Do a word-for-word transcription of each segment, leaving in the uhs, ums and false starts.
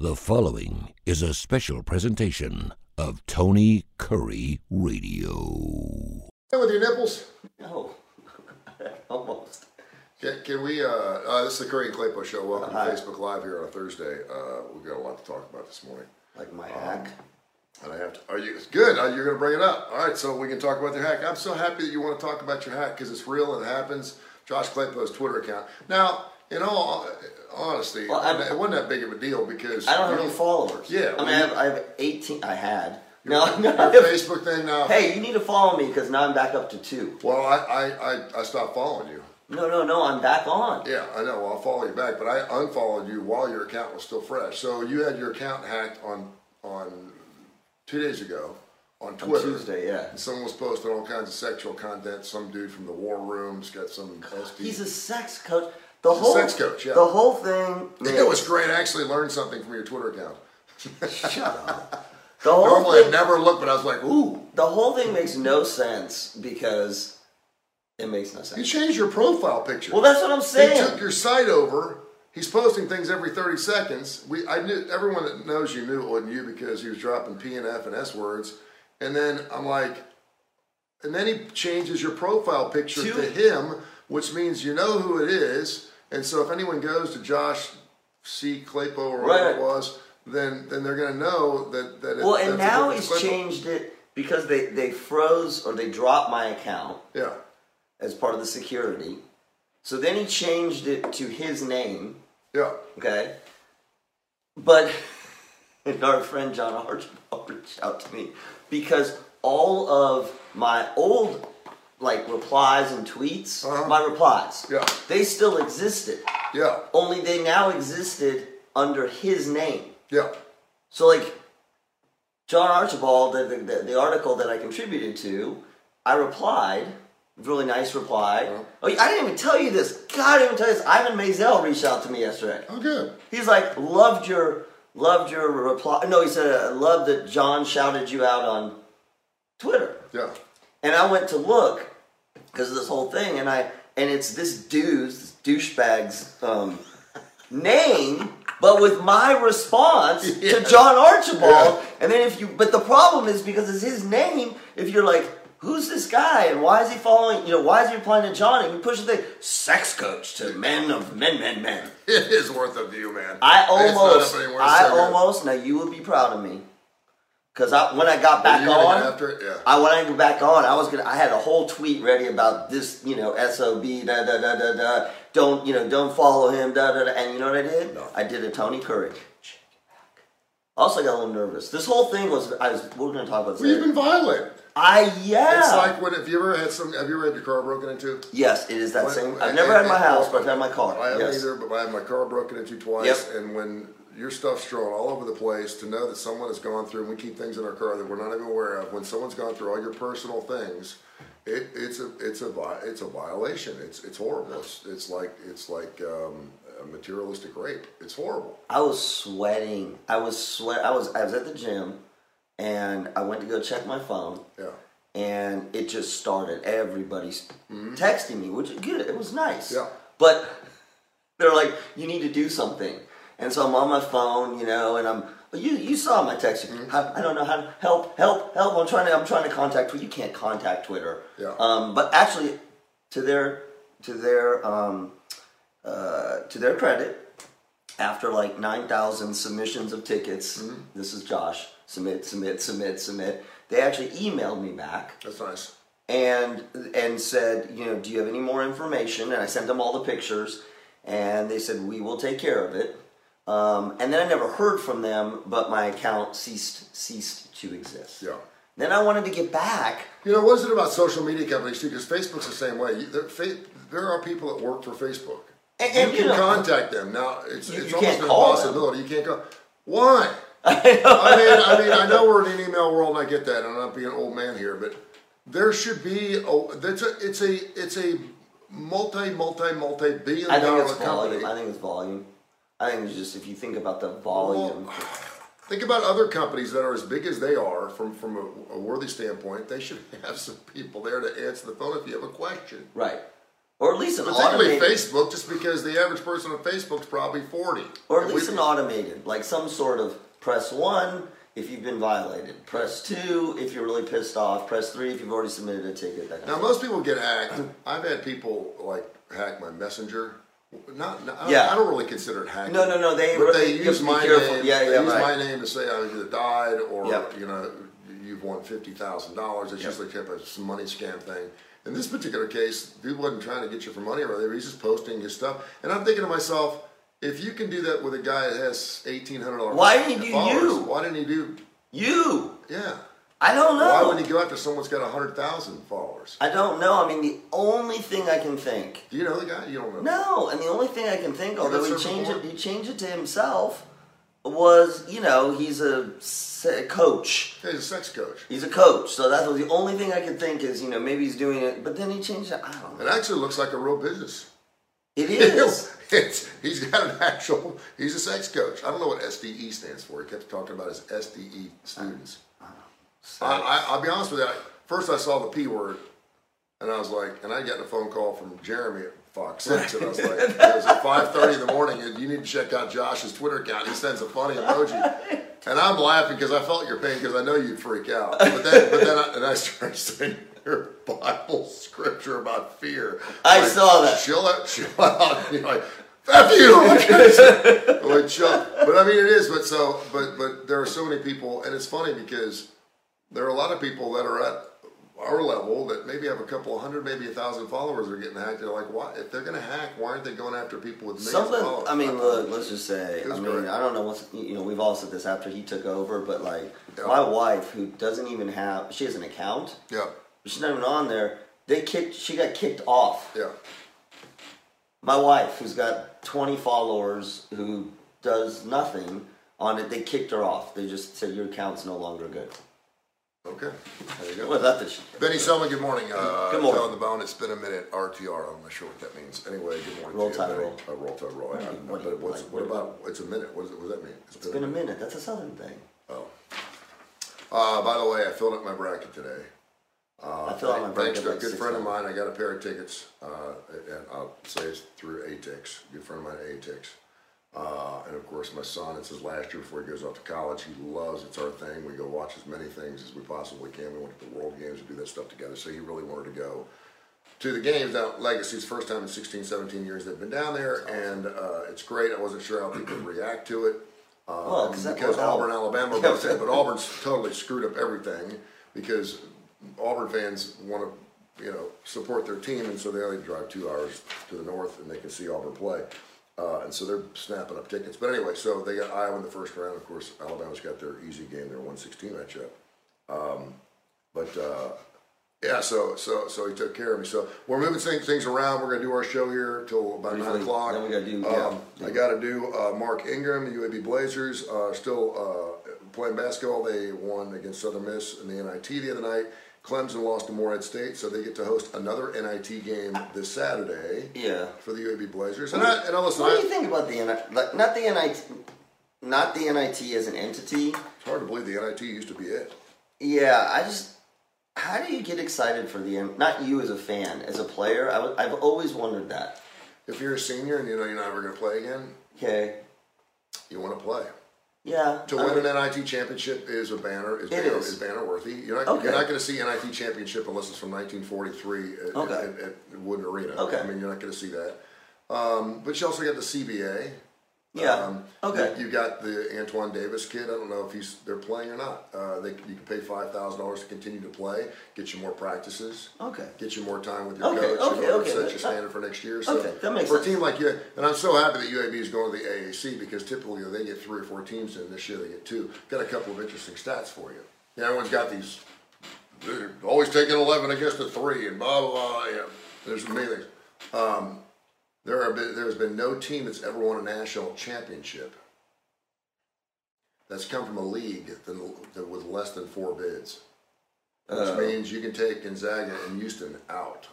The following is a special presentation of Tony Curry Radio. With your nipples? No, almost. Can, can we, uh, uh, this is the Curry and Claypo Show. Welcome Hi. to Facebook Live here on a Thursday. Uh, we've got a lot to talk about this morning. Like my hack. And I have to, are you, it's good, uh, you're going to bring it up. All right, so we can talk about your hack. I'm so happy that you want to talk about your hack because it's real and it happens. Josh Claypo's Twitter account. Now, in all honesty, Well, I'm- it wasn't that big of a deal because I don't have you any followers. Yeah, I mean, well, I you- have, I have eighteen. I had. Your, No, no. your Facebook thing now. Hey, you need to follow me because now I'm back up to two. Well, I, I, I, I stopped following you. No, no, no. I'm back on. Yeah, I know. Well, I'll follow you back, but I unfollowed you while your account was still fresh. So you had your account hacked on on two days ago on Twitter. On Tuesday, yeah. And someone was posting all kinds of sexual content. Some dude from the War Room's got some S T. He's a sex coach. The He's a whole sex coach, yeah. The whole thing. It was great. I actually learned something from your Twitter account. Shut up. The whole Normally thing, I'd never look, but I was like, ooh. the whole thing makes no sense because it makes no You sense. changed your profile picture. Well, that's what I'm He saying. took your site over. He's posting things every thirty seconds. We, I knew everyone that knows you knew it wasn't you because he was dropping P and F and S words. And then I'm like, and then he changes your profile picture To- to him, which means you know who it is. And so if anyone goes to Josh C. Claypo or whatever Right. it was, then then they're gonna know that that. It, Well, and that's a now different he's Claypo. changed it because they they froze or they dropped my account Yeah, as part of the security. So then he changed it to his name. yeah. Okay. But and our friend John Archibald reached out to me because all of my old like replies and tweets, Uh-huh. my replies, Yeah. they still existed. Yeah, Only they now existed under his name. yeah. So like John Archibald, the, the, the article that I contributed to, I replied, really nice reply. Uh-huh. Oh, I didn't even tell you this. God, I didn't even tell you this. Ivan Mazel reached out to me yesterday. Oh, good. He's like, loved your, loved your reply. No, he said, uh, loved that John shouted you out on Twitter. Yeah. And I went to look because of this whole thing, and I and it's this dude's, this douchebag's um, name, but with my response Yeah. to John Archibald. Yeah. And then if you, but the problem is because it's his name. If you're like, who's this guy, and why is he following? You know, why is he replying to John? And you push the thing, sex coach to men of men, men, men. It is worth a view, man. I It's not almost, up anywhere, I so good. almost. Now you would be proud of me, because I when I got back you gonna on, get after it? Yeah. I when I got back on, I was gonna. I had a whole tweet ready about this, you know, S O B, da da da da da. Don't you know? Don't follow him, da da da. And you know what I did? No. I did a Tony Curry. Also, I got a little nervous. This whole thing was. I was. We're gonna talk about this. Well, you've later. been violated. I yeah. It's like when have you ever had some? Have you ever had your car broken into? Yes, it is that When- same. and- I've never had my and- house, but I've had my car. I haven't yes. either, but I had my car broken into twice. Yep. And when your stuff's strewn all over the place, to know that someone has gone through, and we keep things in our car that we're not even aware of. When someone's gone through all your personal things, it, it's a it's a vi- it's a violation. It's it's horrible. It's, it's like it's like um, a materialistic rape. It's horrible. I was sweating. I was sweat. I was. I was at the gym, and I went to go check my phone. Yeah. And it just started. Everybody's texting me, which is good. It was nice. Yeah. But they're like, you need to do something. And so I'm on my phone, you know, and I'm. You you saw my text. I, I don't know how to help help help. I'm trying to I'm trying to contact Twitter. You can't contact Twitter. Yeah. Um. But actually, to their to their um, uh, to their credit, after like nine thousand submissions of tickets, this is Josh. Submit, submit, submit, submit. They actually emailed me back That's nice. and and said, you know, do you have any more information? And I sent them all the pictures, and they said we will take care of it. Um, and then I never heard from them, but my account ceased ceased to exist. Yeah. Then I wanted to get back. You know, what is it about social media companies too? Because Facebook's the same way. You- There, fa- there are people that work for Facebook. And, You and, can you know, contact them now. It's, You- it's you almost can't an call them. impossibility. You can't go. Why? I mean, I mean, I know we're in an email world, and I get that. I'm not being an old man here, but there should be a. That's a. It's a. It's a multi, multi, multi billion I think dollar it's volume. company. I think it's volume. I think it's just if you think about the volume. Well, think about other companies that are as big as they are from from a, a worthy standpoint. They should have some people there to answer the phone if you have a question. Right. Or at least an Particularly automated, Facebook, just because the average person on Facebook is probably forty. or at And least we- an automated, like some sort of press one if you've been violated, press two if you're really pissed off, press three if you've already submitted a ticket. That kind Now, of most people get hacked. I've had people like hack my messenger. Not, not Yeah. I don't really consider it hacking. No, no, no, they- but they you have use to be my careful. name. Yeah, they yeah, use right. my name to say I either died or Yep. you know you've won fifty thousand dollars. It's Yep. usually kind of a some money scam thing. In this particular case, dude wasn't trying to get you for money or whatever. He's just posting his stuff. And I'm thinking to myself, if you can do that with a guy that has eighteen hundred dollars, Why didn't he do you? Why didn't he do? You, Yeah. I don't know. Why would he go after someone's got a hundred thousand followers? I don't know. I mean, the only thing I can think. Do you know the guy? You don't know. No, and the only thing I can think, You although got he served changed it, before? he changed it to himself, was you know he's a se- coach. Yeah, he's a sex coach. He's a coach, so that was the only thing I could think is you know maybe he's doing it, but then he changed it. I don't It know. actually looks like a real business. It is. it's, he's got an actual, he's a sex coach. I don't know what S D E stands for. He kept talking about his S D E students. I, I, I'll be honest with you. I, first I saw the P word, and I was like, and I got a phone call from Jeremy at Fox six, and I was like, it was at five thirty in the morning, and you need to check out Josh's Twitter account. He sends a funny emoji. And I'm laughing because I felt your pain because I know you'd freak out. But then, but then I, and I started saying your Bible scripture about fear. I Like, saw that. Chill out, chill out. You're like, F you! I'm like, chill. But I mean, it is. But so, but but there are so many people, and it's funny because there are a lot of people that are at our level that maybe have a couple of hundred, maybe a thousand followers are getting hacked. They're like, why? If they're going to hack, why aren't they going after people with millions Something. of followers? I mean, look. Let's just say. It was I mean, great. I don't know what's. You know, we've all said this after he took over, but like Yeah. my wife, who doesn't even have, she has an account. Yeah, She's not even on there. They kicked. She got kicked off. yeah. My wife, who's got twenty followers, who does nothing on it, they kicked her off. They just said your account's no longer good. Okay, there you go. Well, that the Benny Selman, good morning. Uh, Good morning. Joe on the bone. It's been a minute. R T R. I'm not sure what that means. Anyway, good morning. Roll to you, Tide Benny. roll. Uh, roll Tide roll. I, I, What do but you what's, like? what about? It's a minute. What, is it, what does that mean? It's been a minute. That's a southern thing. Oh. Uh, by the way, I filled up my bracket today. Uh, I filled out my Thanks bracket to a like good six friend of times. mine, I got a pair of tickets, uh, and I'll say it's through A T I X. Good friend of mine, A T I X. Uh, and of course, my son, it's his last year before he goes off to college. He loves It's our thing. We go watch as many things as we possibly can. We went to the World Games and do that stuff together. So he really wanted to go to the games. Now, Legacy's first time in sixteen, seventeen years they've been down there, and uh, it's great. I wasn't sure how people would react to it. Um, Well, 'cause that- because well, Auburn, Alabama, are yeah. both in, but Auburn's totally screwed up everything because Auburn fans want to, you know, support their team, and so they only drive two hours to the north and they can see Auburn play. Uh, and so they're snapping up tickets. But anyway, so they got Iowa in the first round. Of course, Alabama's got their easy game, their one sixteen matchup. Um, but uh, yeah, so so so he took care of me. So we're moving things, things around. We're gonna do our show here till about Briefly, nine o'clock. then we gotta do- Um, yeah. I got to do uh, Mark Ingram, the U A B Blazers, uh, still uh, playing basketball. They won against Southern Miss in the N I T the other night. Clemson lost to Morehead State, so they get to host another N I T game this Saturday Yeah. for the U A B Blazers. And I, and I listen, What do I, you think about the N I T? Like, not the N I T, not the N I T as an entity. it's hard to believe the N I T used to be it. Yeah, I just. How do you get excited for the N? Not you as a fan, as a player. I w- I've always wondered that. If you're a senior and you know you're not ever going to play again, Okay. you want to play. Yeah. To I win mean, an N I T championship is a banner. Is It banner, is. is banner worthy. You're not. Okay. You're not going to see N I T championship unless it's from nineteen forty-three at, Okay. at, at, at Wooden Arena. Okay. I mean, you're not going to see that. Um, but you also got the C B A. Yeah. Um, Okay. You, you got the Antoine Davis kid. I don't know if he's they're playing or not. Uh, they, you can pay five thousand dollars to continue to play, get you more practices, Okay. get you more time with your Okay, coach. okay, in order okay. to set your standard for next year. So Okay, that makes for sense. a team like you, and I'm so happy that U A B is going to the A A C because typically they get three or four teams in. This year they get two. Got a couple of interesting stats for you. Yeah, everyone's got these. They're always taking eleven against a three and blah blah blah. Yeah, there's many things. Um, there are been, there's been no team that's ever won a national championship that's come from a league that, that with less than four bids, which Uh, means you can take Gonzaga and Houston out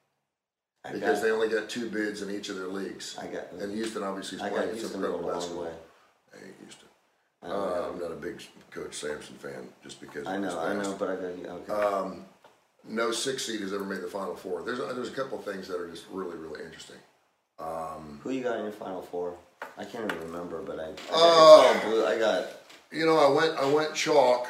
I because got, they only got two bids in each of their leagues. I got. And Houston obviously is I playing got some Houston incredible going a long basketball. way. I hate Houston. I know. Uh, I'm not a big Coach Sampson fan just because I of his know. I past. know. But I got you. Okay. Um, no six seed has ever made the Final Four. There's a, there's a couple of things that are just really really interesting. Um, Who you got in your Final Four? I can't even remember, but I. I got, Uh, it's all blue. I got. You know, I went I went chalk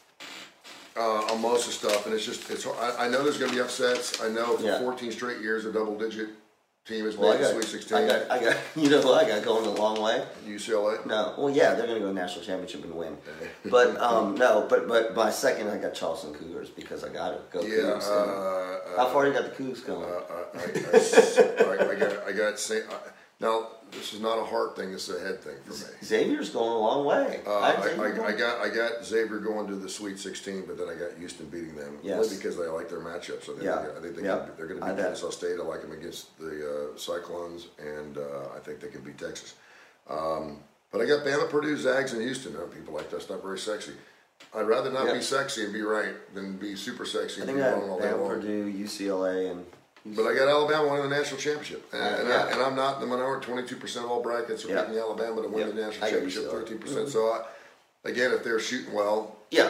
uh, on most of the stuff, and it's just it's. I, I know there's going to be upsets. I know for Yeah. fourteen straight years a double digit team has Well, I made the got, Sweet Sixteen. I got. I got. You know who I got going a long way? U C L A. No. Well, yeah, they're going to go national championship and win. But um, no. But but my second, I got Charleston Cougars because I got to go. Yeah. Cougs. Uh, How far you got the Cougs going? Uh, I, I, I, I got I got say uh, now this is not a heart thing. This is a head thing for me. Xavier's going a long way. Uh, I, I, Xavier I, going- I got I got Xavier going to the Sweet Sixteen, but then I got Houston beating them. Yes. Only because they like their matchups. I think Yeah. they, I think they Yep. can, they're going to I beat bet. Kennesaw State. I like them against the uh, Cyclones, and uh, I think they can beat Texas. Um, but I got Bama, Purdue, Zags, and Houston. Uh, people like that's not very sexy. I'd rather not Yep. be sexy and be right than be super sexy I and think be I wrong all day got long. Purdue, U C L A, and. But I got Alabama winning the national championship, and, Uh, and, yeah. I, and I'm not in the minority. Twenty-two percent of all brackets are Yeah. picking Alabama to win Yep. the national I got championship. U C L A. Thirteen percent. So, I, again, if they're shooting well, Yeah.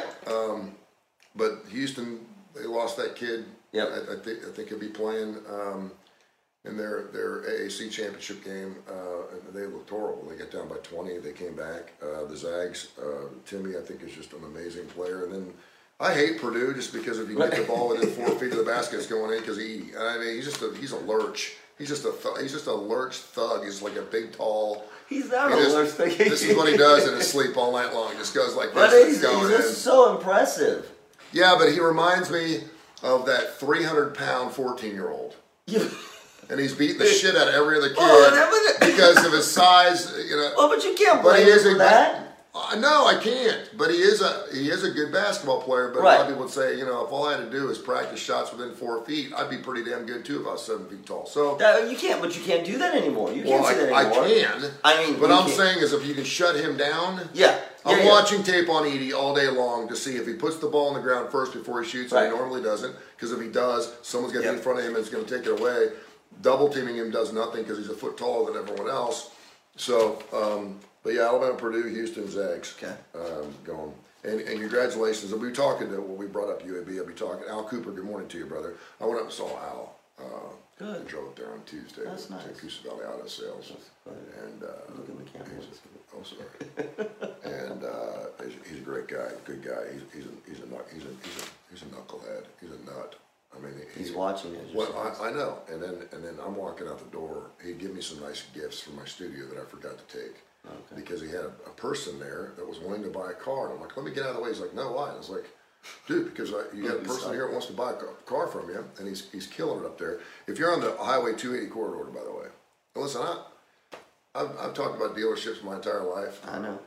but Houston, they lost that kid. Yep. I, I think I think he'll be playing um, in their their A A C championship game. Uh, and they looked horrible. They got down by twenty. They came back. Uh, the Zags, uh, Timmy, I think is just an amazing player. And then I hate Purdue just because if you get the ball within four feet of the basket, it's going in because he. I mean, he's just a he's a lurch. He's just a th- he's just a lurch thug. He's like a big tall. He's not he a just- lurch thing. This is what he does in his sleep all night long. He just goes like But this. he's, going he's in. just so impressive. Yeah, but he reminds me of that three hundred pound fourteen year old. You, And he's beating the shit out of every other kid Oh, that was- because of his size, you know. well, but you can't But he blame him is for a that. Uh, no, I can't. But he is a he is a good basketball player. But a lot Right. of people would say, you know, if all I had to do is practice shots within four feet, I'd be pretty damn good too if I was seven feet tall. So, That- you can't, but you can't do that anymore. You well, can't say that I, I anymore. can. I mean, but you I'm can't. saying is if you can shut him down. Yeah. I'm yeah, yeah. watching tape on Edey all day long to see if he puts the ball on the ground first before he shoots, and Right. he normally doesn't, because if he does, someone's going to Yep. be in front of him and it's going to take it away. Double teaming him does nothing because he's a foot taller than everyone else. So, um, but yeah, Alabama, Purdue, Houston, Zags. Okay. Um, going. And, and congratulations. I'll be talking to, when we brought up U A B, I'll be talking. Al Cooper, good morning to you, brother. I went up and saw Al. Uh, Good. I drove up there on Tuesday That's to, nice. to Coosa Valley Auto Sales. Good. And, uh, Look in the camera. he's- oh, sorry. and uh, he's, he's a great guy, good guy. He's, he's, a, he's, a, nut- he's, a, he's, a, he's a knucklehead. He's a nut. I mean, he, He's watching it. Well, I, I know. And then and then I'm walking out the door. He'd give me some nice gifts from my studio that I forgot to take. Okay. Because he had a, a person there that was wanting to buy a car. And I'm like, let me get out of the way. He's like, no, why? And I was like, dude, because I, you got a person here that wants to buy a car, car from you, and he's he's killing it up there. If you're on the Highway two eighty corridor, by the way, and listen, I, I've, I've talked about dealerships my entire life, I know.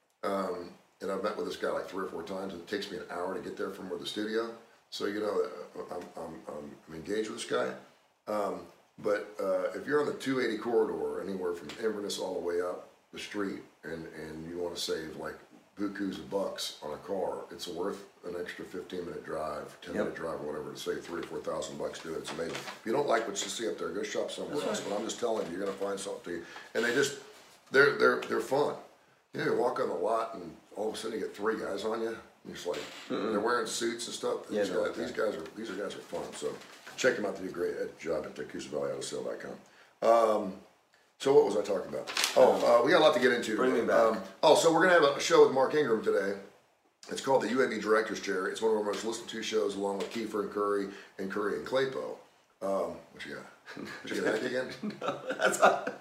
um, and I've met with this guy like three or four times. It takes me an hour to get there from where the studio. So you know, uh, I'm, I'm, I'm, I'm engaged with this guy. Um, but uh, if you're on the two eighty corridor, anywhere from Inverness all the way up the street, and, and you want to save like bukus of bucks on a car, it's worth an extra fifteen minute drive, ten minute Yep. drive, or whatever, to save three or four thousand bucks. Do it. It's amazing. If you don't like what you see up there, go shop somewhere That's else. right. But I'm just telling you, you're gonna find something to you. And they just, they're they're they're fun. You know, you walk on the lot, and all of a sudden you get three guys on you. And it's like they're wearing suits and stuff. Yeah, These, they're guys, okay. these guys are these are guys are fun. So check them out. They do a great job at Coosa Valley Auto Sale dot com. Um, so what was I talking about? Oh, uh, we got a lot to get into Bring today. me back. Um, oh, so we're gonna have a show with Mark Ingram today. It's called the U A B Director's Chair. It's one of our most listened to shows, along with Kiefer and Curry and Curry and Claypo. Um, what you got? Did you get hacked again? No, that's not.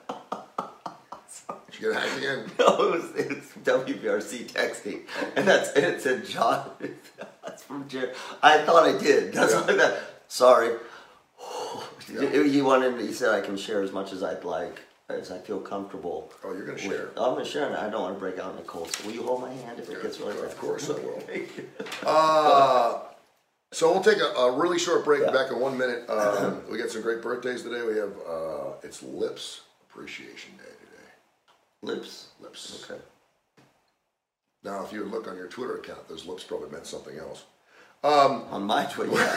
Did you get hacked again? No, it was, it was W B R C texting, and that's and it said John. That's from Jerry. I thought I did. That's Yeah. like that. Sorry. Yeah. He wanted. He said I can share as much as I'd like, as I feel comfortable. Oh, you're gonna with- share. I'm gonna share. And I don't want to break out in the cold. So will you hold my hand if it gets really bad? Of course I will. Uh, so we'll take a, a really short break. Yeah. Back in one minute. Um, we got some great birthdays today. We have uh, it's Lips Appreciation Day today. Lips. Lips. Okay. Now, if you would look on your Twitter account, those lips probably meant something else. Um, On my Twitter. Yeah.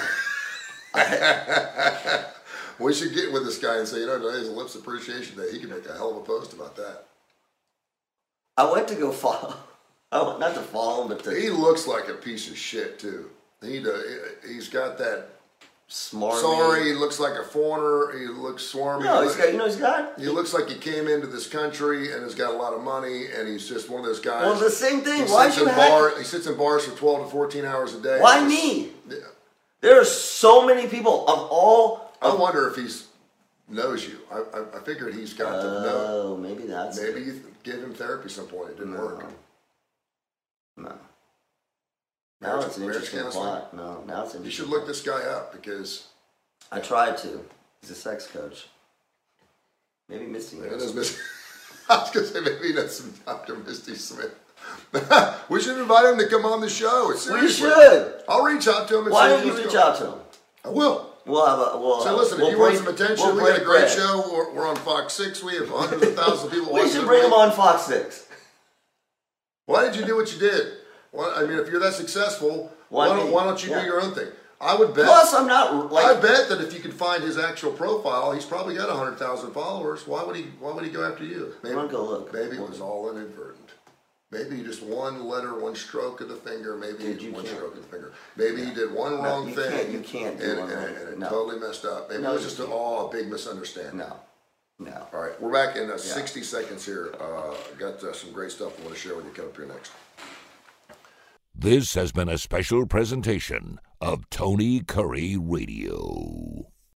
we should get with this guy and say, you know, today's Lips Appreciation Day. He can make a hell of a post about that. I went to go follow. I went, not to follow him, but to. He looks like a piece of shit too. He do, he's got that smarmy. Sorry, he looks like a foreigner. He looks swarmy. No, he's got, you know, he's got. He looks like he came into this country and has got a lot of money, and he's just one of those guys. Well, the same thing. He Why sits you in hack bar, it? He sits in bars for twelve to fourteen hours a day. Why Just- me? Yeah. There are so many people of all. I wonder if he's knows you. I, I, I figured he's got to know. Oh, maybe that's. Maybe it. you give him therapy some point. It didn't No. work. No. Now Marriage- it's an marriage interesting counseling? plot. No, now it's an You interesting should look this guy up because I tried to. He's a sex coach. Maybe Misty maybe knows. there's Misty. I was gonna say maybe that's some Doctor Misty Smith. We should invite him to come on the show. We Seriously. should. I'll reach out to him. And Why see don't you what's reach going- out to him? I will. We'll have a. We'll So have, listen, we'll if you want break- some attention, we'll we got a break great bread. show. We're, we're on Fox six. We have hundreds of thousands of people We watching. should every bring him week. on Fox six. Why did you do what you did? Well, I mean, if you're that successful, Why why, don't, me? why don't you Yeah. do your own thing? I would bet. Plus, I'm not like. I bet that if you could find his actual profile, he's probably got a hundred thousand followers. Why would he? Why would he go after you? Maybe, I'm gonna go look. Maybe it was all inadvertent. Maybe just one letter, one stroke of the finger. Maybe Dude, you one can't. stroke of the finger. Maybe he did one No, wrong you thing. can't- you can't do and, one and, wrong and thing. it No. totally messed up. Maybe No, it was you just a, can't. oh, a big misunderstanding. No. No. All right, we're back in uh, sixty seconds here. Uh, got uh, some great stuff I want to share with you. Come up here next. This has been a special presentation of Tony Curry Radio.